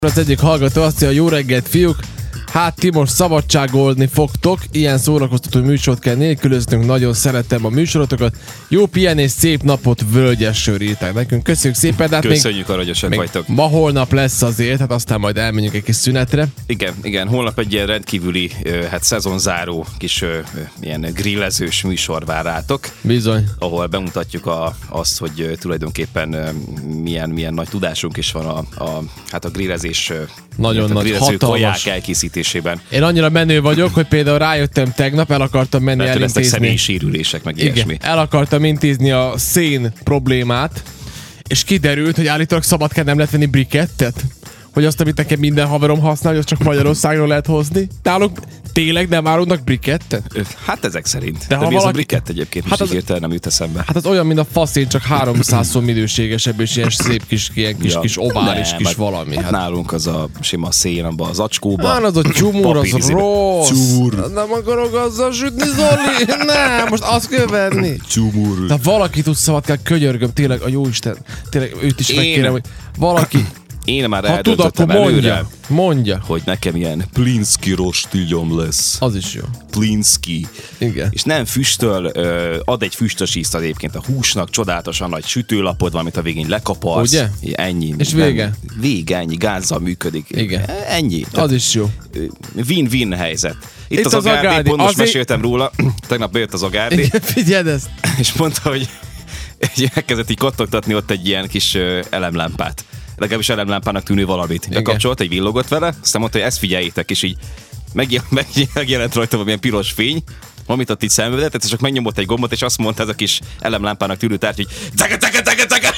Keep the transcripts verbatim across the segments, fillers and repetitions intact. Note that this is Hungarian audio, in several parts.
Az egyik hallgató azt mondja, jó reggelt fiúk, hát ti most szabadságolni fogtok, ilyen szórakoztató műsort kell nélkülöznünk, nagyon szeretem a műsorotokat, jó pihenés, szép napot, völgyes sör írták nekünk, köszönjük szépen, de hát köszönjük, aranyosak vagytok. Ma holnap lesz azért, hát aztán majd elmenjünk egy kis szünetre. Igen, igen, holnap egy ilyen rendkívüli, hát szezonzáró kis ilyen grillezős műsor vár rátok. Bizony. Ahol bemutatjuk a, azt, hogy tulajdonképpen milyen, milyen nagy tudásunk is van a, a, hát a grillezés, nagyon a nagy, grillező hatalmas kaják elkészítésében. Én annyira menő vagyok, hogy például rájöttem tegnap, el akartam menni Mert elintézni. lesznek személyi sérülések, meg igen, ilyesmi. el akartam intézni a szén problémát, és kiderült, hogy állítólag szabad kell nem lehet venni brikettet. Hogy azt, amit nekem minden haverom használ, hogy azt csak Magyarországról lehet hozni. Nálunk tényleg nem árulnak brikettet? Hát ezek szerint. De, De ha mi valaki... ez a brikett egyébként? Hát most az... így értelem nem jut eszembe. Hát az olyan, mint a faszén, csak háromszázszor minőségesebb, és ilyen szép kis, ilyen kis, ja. kis ovális nem, kis valami. Hát, hát nálunk az a sima szén, abban az acskóba. Hát az a csumór, az rossz. Csúr. Nem akarok azzal sütni, Zoli. Nem, most azt kell venni. Csumór. De valaki tud szabad kell, könyörgöm, tényleg, a jóisten, tényleg őt is megkérem, hogy valaki... Én már ha tud, akkor mondja, előre, mondja, hogy nekem ilyen Plinski rostílyom lesz. Az is jó. Plinski. Igen. És nem füstöl, ad egy füstös ízt egyébként a húsnak, csodálatosan nagy sütőlapod van, amit a végén lekaparsz. Ugye? Ennyi. És vége? Nem, vége, ennyi, gázzal működik. Igen. Ennyi. Az is jó. Win-win helyzet. Itt, Itt az, az Agárdi, pont most azért... meséltem róla, tegnap bejött az Agárdi. Igen, figyeld ezt. És mondta, hogy elkezdett így kattogtatni ott egy ilyen kis elemlámpát. Legalábbis elemlámpának tűnő valamit. Bekapcsolt, egy villogott vele, aztán mondta, hogy ezt figyeljétek, és így megjelent rajta valamilyen piros fény, amit ott így szenvedett, és csak megnyomott egy gombot, és azt mondta ez a kis elemlámpának tűnő tárgy, hogy cege, cege, cege, cege!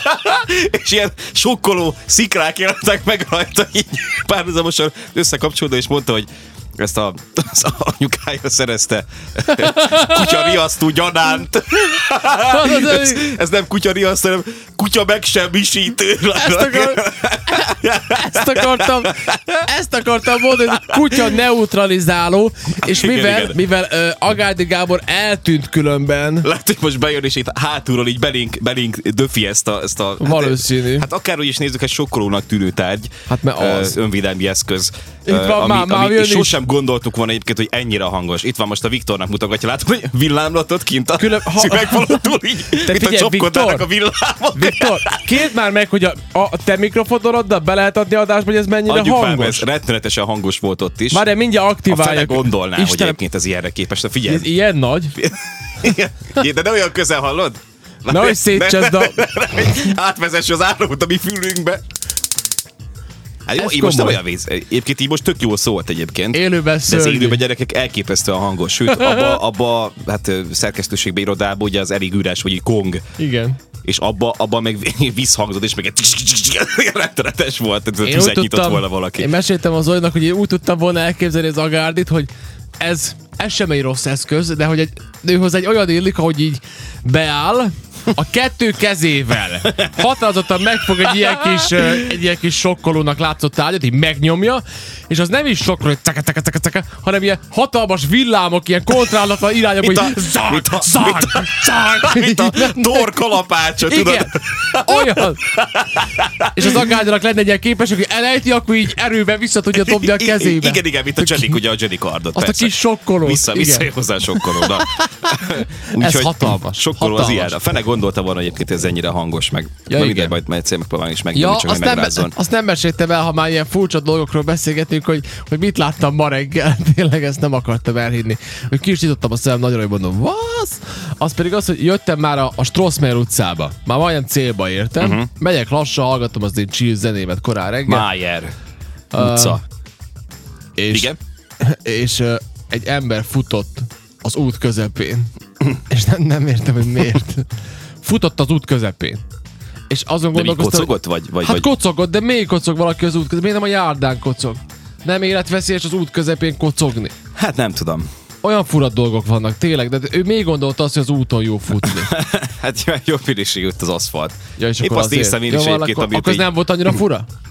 És ilyen sokkoló szikrák jelentek meg rajta, így párhuzamosan összekapcsolódva, és mondta, hogy ezt a, az anyukája szerezte kutya riasztó gyanánt. ez, ez nem kutya riasztó, hanem kutya megsemmisítő. Ezt, akar, ezt akartam ezt akartam mondani, hogy kutya neutralizáló, és igen, mivel, igen. mivel uh, Agárdi Gábor eltűnt különben. Lehet, hogy most bejön, és itt hátulról így belénk, belénk döfi ezt a... Ezt a valószínű. Hát, hát akárhogy is nézzük, egy sokkolónak tűnő tárgy. Hát mert az. Uh, önvédelmi eszköz. Itt van, uh, ami, már, már ami sosem gondoltuk volna egyébként, hogy ennyire hangos. Itt van most a Viktornak mutogatja, látom, hogy villámlatot kint a Külön, ha, szüvegfalotól így, te mint figyelj, a csapkodnának a villámot. Viktor, kérd már meg, hogy a, a te mikrofonoddal be lehet adni adásba, hogy ez mennyire adjuk hangos. Már, ez rettenetesen hangos volt ott is. Már mindjárt aktiválják. A fele gondolná, Istenem, hogy egyébként ez ilyenre képes. De figyelj. Ez ilyen nagy? De ne olyan közel hallod? Na, hogy szétcseszd a... Átvezess az áramot a mi fülünkbe. Hát jó, így most nem olyan víz. Egyébként így most tök jól szólt egyébként. Élőben szörnyű. De az élőben gyerekek elképesztően hangos. Sőt, abba, abba hát szerkesztőségbe, irodában ugye az elég üres, vagy így kong. Igen. És abba, abba meg visszhangzott, és meg egy rettenetes volt, ez a tüzet nyitott volna valaki. Én meséltem az Zolinak, hogy én úgy tudtam volna elképzelni az Agárdit, hogy ez, ez sem egy rossz eszköz, de hogy egy, őhoz egy olyan illik, ahogy így beáll, a kettő kezével határozottan megfog egy ilyen kis, egy ilyen kis sokkolónak látszott tárgyat, így megnyomja, és az nem is sokkol, hogy ceke, ceke, ceke, ceke, hanem ilyen hatalmas villámok, ilyen kontrálatlan irányok, hogy zag, zag, zag, mint a Thor kalapácsa, tudod? Olyan. És az Agárdinak lenne egy ilyen képesség, hogy elejti, akkor így erőben vissza tudja dobni a kezébe. Igen, igen, mint a Jedik, ugye a Jedi kardot. Azt persze. a kis sokkolót. Vissza, vissza hozzá sokkoló. Ez hatalmas. Sokkoló az ilyen. A fene gondolta volna egyébként, ez ennyire hangos, meg ja, mindegy, majd egyszer megpróbálni is megnyomni, ja, csak azt, nem, azt nem meséltem el, ha már ilyen furcsa dolgokról beszélgetünk, hogy, hogy mit láttam ma reggel, tényleg ezt nem akartam elhinni. Hogy ki is nyitottam a szemem nagyra, hogy mondom, vasz? Az pedig az, hogy jöttem már a, a Strossmayer utcába. Már majdnem célba értem. Uh-huh. Megyek lassan, hallgatom az én chill zenémet korán reggel. Májer utca. Uh, és, igen? És uh, egy ember futott az út közepén. És nem, nem értem, hogy miért. Futott az út közepén. És azon de gondolkoztam, kocogott, vagy, vagy? Hát vagy... kocogott, de még kocog valaki az út közepén. Miért nem a járdán kocog? Nem életveszélyes az út közepén kocogni. Hát nem tudom. Olyan fura dolgok vannak, tényleg, de ő még gondolta azt, hogy az úton jó futni. Hát jó minőségű ott az aszfalt. Ja, és épp azt néztem én is egyébként, akkor, akkor ez nem volt annyira fura?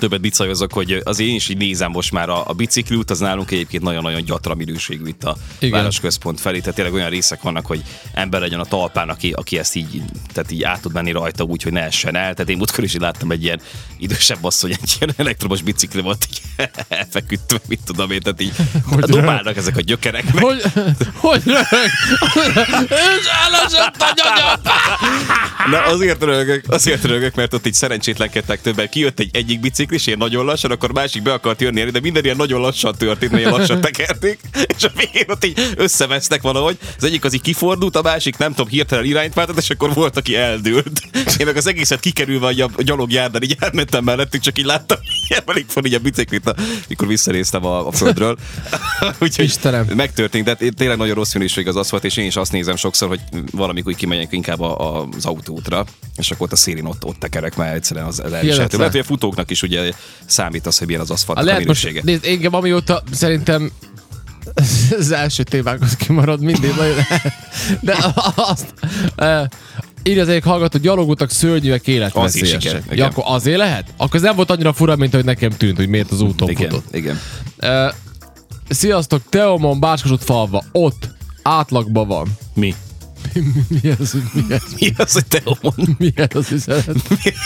többet bicajozok, hogy az én is így nézem most már a, a bicikliút, az nálunk egyébként nagyon-nagyon gyatra minőségű itt a Igen. városközpont felé, tehát tényleg olyan részek vannak, hogy ember legyen a talpán, aki, aki ezt így, tehát így át tud menni rajta úgy, hogy ne essen el. Tehát én múltkor is láttam egy ilyen idősebb asszony, egy ilyen elektromos bicikli volt, így elfeküdt, mit tudom én, tehát így hogy dobálnak ezek a gyökerek. Meg. Hogy, hogy röhög? És elesett a nyanyap! Na azért röhögök, azért röhögök, mert ott így szerencsétlenkedtek többen. Kijött egy egyik biciklis, ilyen nagyon lassan, akkor másik be akart jönni, de minden ilyen nagyon lassan történt, mert ilyen lassan tekerték, és a végén ott így összevesztek valahogy. Az egyik az így kifordult, a másik nem tudom, hirtelen irányt váltott, és akkor volt, aki eldőlt. Én meg az egészet kikerülve a gyalogjárdán, így elmentem mellettük, csak így láttam, emelik fel így a biciklit, mikor visszanéztem a, a földről. Úgyhogy Istenem. Megtörtént, de tényleg nagyon rossz minőség az aszfalt, és én is azt nézem sokszor, hogy valamikor úgy kimegyek inkább a, a, az autótra, és akkor ott a szélén ott, ott tekerek, mert egyszerűen az elviselhető. Lehet, hogy a futóknak is ugye számít az, hogy milyen az aszfaltnak a, a minősége. Most, nézd, engem amióta szerintem az első témákhoz kimarad mindig nagyon, de azt így az egyik hallgató, gyalogútak szörnyűek életveszélyesek. Ja, akkor azért lehet? Akkor ez nem volt annyira fura, mint hogy nekem tűnt, hogy miért az úton igen, futott. Igen. Uh, sziasztok, Teomon, Báskosott falva, ott átlagban van. Mi? Mi, mi az, hogy mi ez? Mi az, hogy Teomon? Mi az üzenet?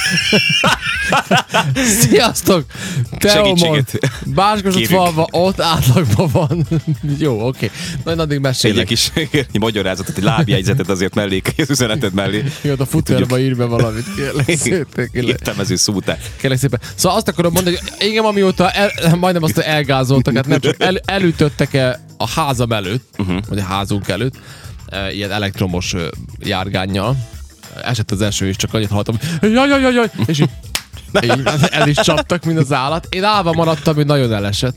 Sziasztok! Teomon, Báskosott falva, ott átlagban van. Jó, oké. Nagyon addig mesélek. Egy kis magyarázatot, egy lábjegyzetet azért mellé, az üzeneted mellé. Jó, a futárba ír be valamit, kérlek szépen. Értelmező szótár. Kérlek szépen. Szóval azt akarom mondani, hogy igen, amióta el, majdnem azt elgázoltak, hát nem csak el, elütöttek-e a házam előtt, uh-huh. vagy a házunk előtt, Uh, ilyen elektromos uh, járgánnyal. Esett az eső, és csak annyit hallottam, hogy jaj, jaj, jaj, jaj, és így, így el is csaptak, mint az állat. Én állva maradtam, hogy nagyon elesett.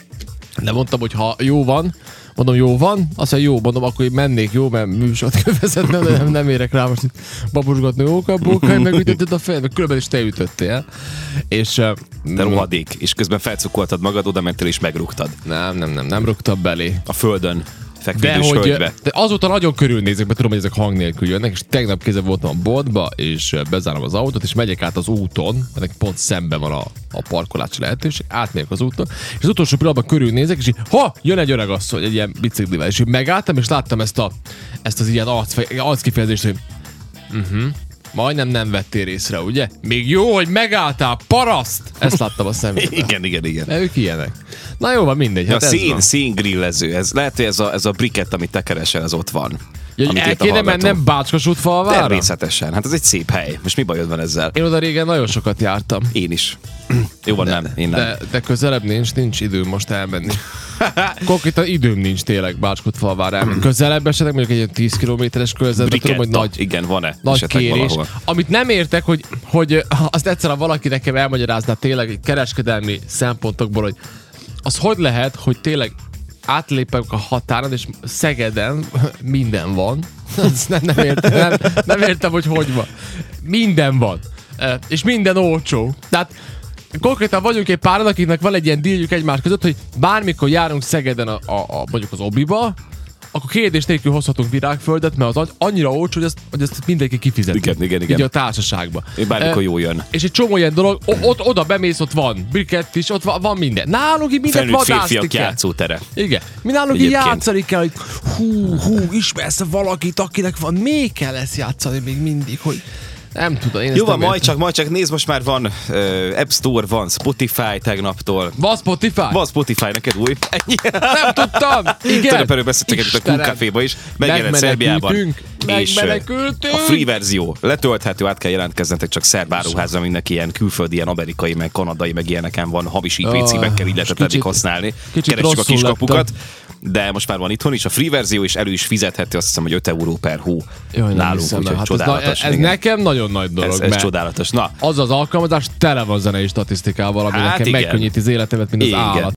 De mondtam, hogy ha jó van, mondom, jó van, azt mondja, jó, mondom, akkor én mennék, jó, mert műsort kövezett, nem, nem, nem érek rá most itt babusgatni, óka, bókai, meg ütötted a fejed, meg különben is te ütöttél. És... Uh, de rohadék, és közben felcukoltad magad, oda mentél és megrúgtad. Nem, nem, nem, nem rúgtam belé. A földön. De, hogy, de azóta nagyon körülnézek, mert tudom, hogy ezek hang nélkül jönnek, és tegnap kézzel voltam a boltba, és bezárom az autót, és megyek át az úton, ennek pont szemben van a, a parkolási lehetőség, átmegyek az úton, és az utolsó pillanatban körülnézek, és így, ha, jön egy öreg asszony, egy ilyen biciklivel, és így megálltam, és láttam ezt, a, ezt az ilyen arckifejezést, hogy uh-huh, majdnem nem vettél észre, ugye? Még jó, hogy megálltál, paraszt! Ezt láttam a szemében. Igen, igen, igen. De ők ilyenek. Na jó van, mindegy. Hát a szín, színgrillező, ez lehet, hogy ez a, ez a briket, amit te keresel, ez ott van. Ja, el kéne mennem Bácskosútfalvára? Természetesen, hát ez egy szép hely. Most mi bajod van ezzel? Én oda régen nagyon sokat jártam. Én is. Jó van, de, nem, én nem. De, de közelebb nincs, nincs időm most elmenni. Konkrétan időm nincs tényleg Bácskosútfalvára elmenni. Közelebb esetleg mondjuk egy ilyen tíz kilométeres körzetben, tudom, hogy nagy, igen, van-e? Nagy kérés. Valahol. Amit nem értek, hogy, hogy azt egyszerűen valaki nekem elmagyarázná tényleg kereskedelmi szempontokból, hogy az hogy lehet, hogy tényleg átlépek a határon, és Szegeden minden van. nem, nem, értem, nem, nem értem, hogy hogy van. Minden van. És minden olcsó. Tehát konkrétan vagyunk egy páran, akiknek van egy ilyen díjük egymás között, hogy bármikor járunk Szegeden a, a, a, mondjuk az Obiba, akkor kérdés nélkül hozhatunk virágföldet, mert az annyira olcsó, hogy ezt, hogy ezt mindenki kifizeti. Igen, igen, igen. Így a társaságba. Én bármikor jó jön. És egy csomó ilyen dolog, o, ott, oda bemész, ott van brikett is, ott van, van minden. Nálunk így mindent vadászni kell. Férfiak játszótere. Igen. Mi nálunk így játszani kell, hogy hú, hú, ismersz valakit, akinek van, még kell ezt játszani még mindig, hogy nem tudom, én jó van, majd értem. csak, majd csak nézd, most már van uh, App Store, van Spotify tegnaptól. Van Spotify? Van Spotify, neked új. Nem tudtam! Igen! Tőlem erről beszéltek itt a Cool Caféba is. Megjelent Szerbiában. Megmenekültünk! A free verzió letölthető, át kell jelentkeznetek, csak szerb áruházra, mindenki ilyen külföldi, ilyen amerikai, meg kanadai, meg ilyeneken van hamis I P címekkel, így lehetett eddig használni. Keressük a kiskapukat. De most már van itthon is a free verzió, és elő is fizethető, azt hiszem, hogy öt euró per hó. Jaj, nálunk, úgyhogy hát csodálatos. Ez, ez nekem nagyon nagy dolog. Ez, ez csodálatos. Na. Az az alkalmazás tele van zenei statisztikával, ami hát nekem megkönnyíti az életemet, mint az állat.